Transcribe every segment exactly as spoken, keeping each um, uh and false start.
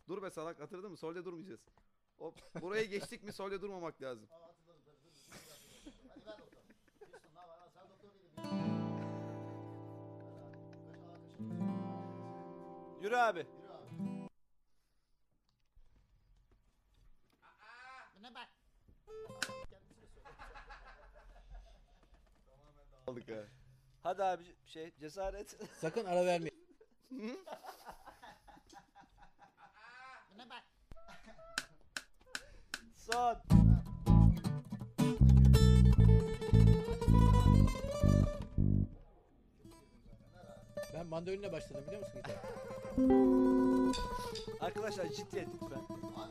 Dur be salak, hatırladın mı? Solde durmayacağız. Hop, buraya geçtik mi solde durmamak lazım. Yürü abi. Buna bak. Aldık ha. Hadi abi şey cesaret. Sakın ara verme. Buna bak. Son. Ben mandolinle başladım biliyor musun gitar? Arkadaşlar ciddiyet lütfen.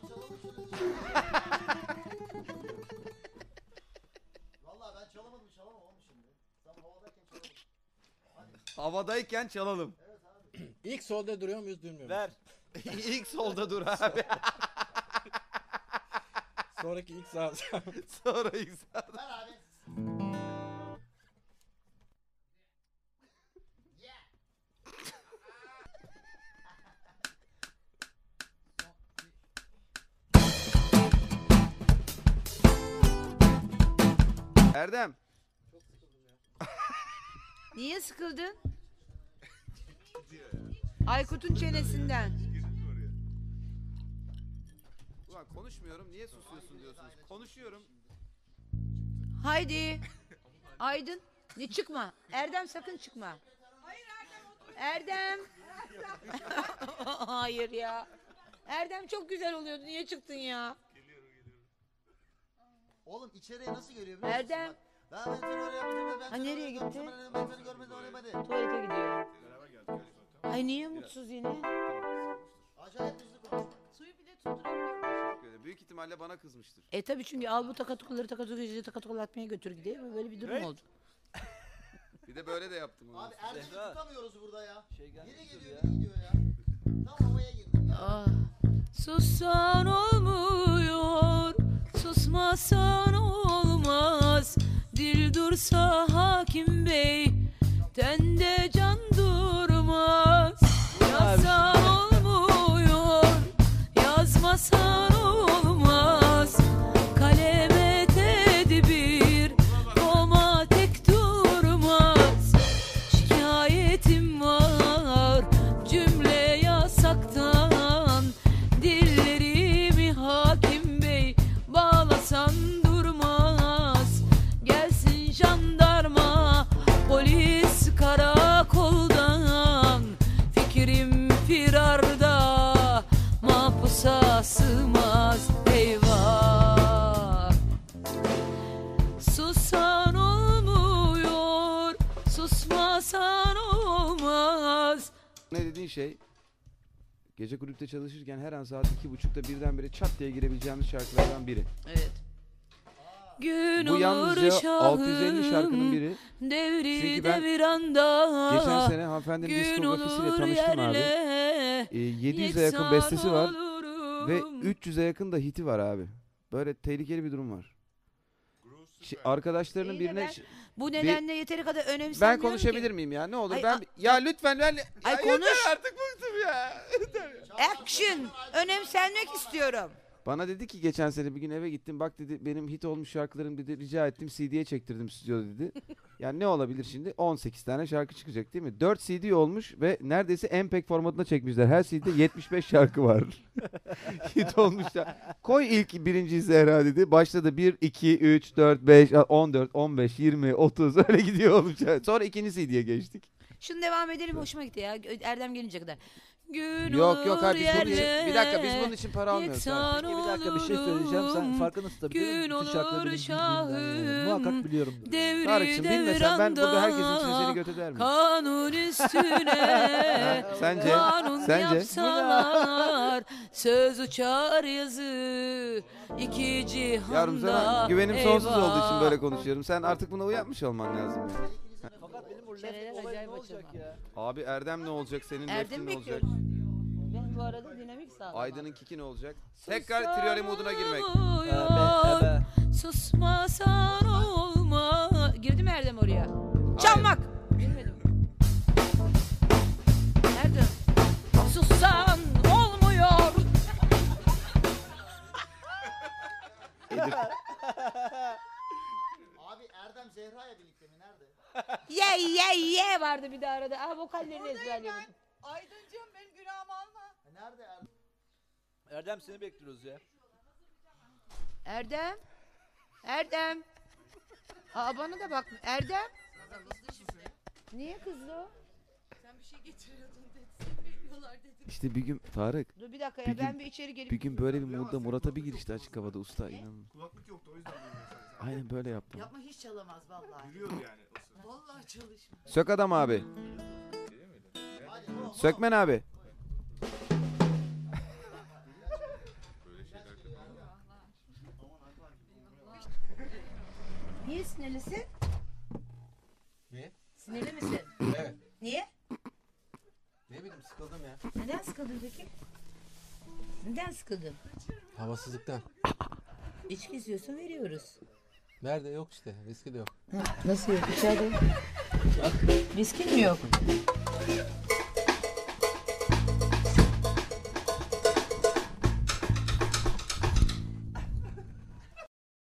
Vallahi ben çalamadım çalamam oğlum şimdi. Sen havadayken çalamadım. Havadayken çalalım. Evet abi. İlk solda duruyor muyuz durmuyor muyuz? Ver. İlk solda dur abi. Sonraki ilk sağ. Sonra ilk sağ. Ver abi. Erdem. Niye sıkıldın? Aykut'un çenesinden. Ulan konuşmuyorum, niye susuyorsun diyorsunuz. Konuşuyorum. Haydi. Aydın. Ne çıkma. Erdem sakın çıkma. Erdem. Hayır ya. Erdem çok güzel oluyordu. Niye çıktın ya? Oğlum içeriye nasıl görüyor biliyor musun? Erdem. Bak, ben seni oraya yaptım, ben Ha, seni nereye oraya gitti? yaptım, Ben seni görmedim oraya beni. Tuvalete gidiyor. Ay niye mutsuz yine? Acayip hızlı konuşma. Suyu bile tutturamıyorum. Büyük ihtimalle bana kızmıştır. E tabi çünkü al bu takatukuları takatukuları takatukulatmaya götür gidiyor. Böyle bir durum Evet. oldu. Bir de böyle de yaptım onu. Abi Erdem'i Zehra. tutamıyoruz burada ya. Şey geldi, Geri dur geliyor, ya. geri gidiyor ya. Tam havaya girdim ya. Ah, sussan olmuyor, susmasan olmaz. Dil dursa hakim bey, tende can durmaz. Yazsan olmuyor, yazmasan olmaz. Kaleme tedbir, koma tek durmaz. Şikayetim var, cümle yasaktan. Dillerimi hakim bey, bağlasan durmaz. Gelsin jandarma, polis karakoldan. Fikrim firarda, mahpusa sığmaz. Eyvah. Sussan olmuyor, susmasan olmaz. Ne dediğin şey, gece kulüpte çalışırken her an saat iki buçukta birdenbire çat diye girebileceğimiz şarkılardan biri. Evet. Gün Bu olur yalnızca altı yüz elli şarkının biri. Devri Çünkü ben deviranda. Geçen sene hanımefendinin Gün diskografisiyle olur tanıştım abi. yerle, Ee, yedi yüze yakın bestesi var olurum. ve üç yüze yakın da hiti var abi. Böyle tehlikeli bir durum var. Ş- Arkadaşlarının İyi de birine... ben ş- Bu nedenle yeteri kadar önemsenmiyorum Ben ki. konuşabilir miyim ya? Ne olur Ay, ben... a- ya lütfen ben... Ay, ya konuş. yeter artık bıktım ya. Action. Önemsenmek istiyorum. Bana dedi ki geçen sene bir gün eve gittim. Bak dedi benim hit olmuş şarkılarım dedi rica ettim C D'ye çektirdim stüdyoda dedi. Yani ne olabilir şimdi? on sekiz tane şarkı çıkacak değil mi? dört C D olmuş ve neredeyse M P E G formatına çekmişler. Her C D'de yetmiş beş şarkı var. Hit olmuşlar. Koy ilk birinciyi Zehra dedi. Başladı bir, iki, üç, dört, beş, on dört, on beş, yirmi, otuz öyle gidiyor olmuş. Sonra ikinci C D'ye geçtik. Şunu devam edelim, hoşuma gitti ya. Erdem gelince kadar. Gün Yok yok olur abi biz bunun için, yerle, bir dakika biz bunun için para almıyoruz. yeksan abi. Bir dakika bir şey söyleyeceğim. Sen farkındasın tabii değil mi? Gün Bütün şarkıları olur benim bildiğimden yani. Muhakkak biliyorum. Devri Tarık'cığım bilmesen ben burada herkesin içine seni deviranda, göt eder miyim? kanun üstüne. Sence? Kanun Sence? yapsalar, söz uçar yazı, iki cihanda. Yavrum sana güvenim sonsuz eyvah. olduğu için böyle konuşuyorum. Sen artık buna uyanmış olman lazım. Yani. Fakat benim bu Çeneler laf olayı acayip ne olacak açılma. ya? Abi Erdem ne olacak? Senin Erdem Leftin ne olacak? bekliyoruz. Ben bu arada dinamik sağladım. Aydın'ın kiki ne olacak? Tekrar Trioli moduna girmek. Ebe, ebe. Susmasan olma. Girdi mi Erdem oraya? Çalmak. Girmedim. Nerede? Sussan olmuyor. ye vardı bir de arada. Aa vokallerini ezberleyemedim. Aydıncığım benim günahımı alma. E nerede Erdem? Erdem seni bekliyoruz ya. Erdem. Erdem. Aa bana da bak. Erdem. Niye kızdı o? Sen bir şey getiriyordun dedi. Bilmiyorlar dedi. İşte bir gün Tarık Dur bir dakika Bir ya gün- ben bir içeri gelip. bir gün böyle bir modda Murat'a bir girişti açık havada usta inanın. Kulaklık yoktu o yüzden bilmiyorum sen. Aynen böyle yaptım. Yapma hiç çalamaz vallahi. Yürüyordu yani o sırada. Vallahi çalışma. Sök adam abi. Sökmen abi. Niye sinirlisin? Niye? Sinirli misin? Evet. Niye? Ne bileyim sıkıldım ya. Neden sıkıldın peki? Neden sıkıldın? Havasızlıktan. İçki istiyorsun veriyoruz. Nerede yok işte. Riski de yok. Nasıl yok içeride? Miskin mi yok?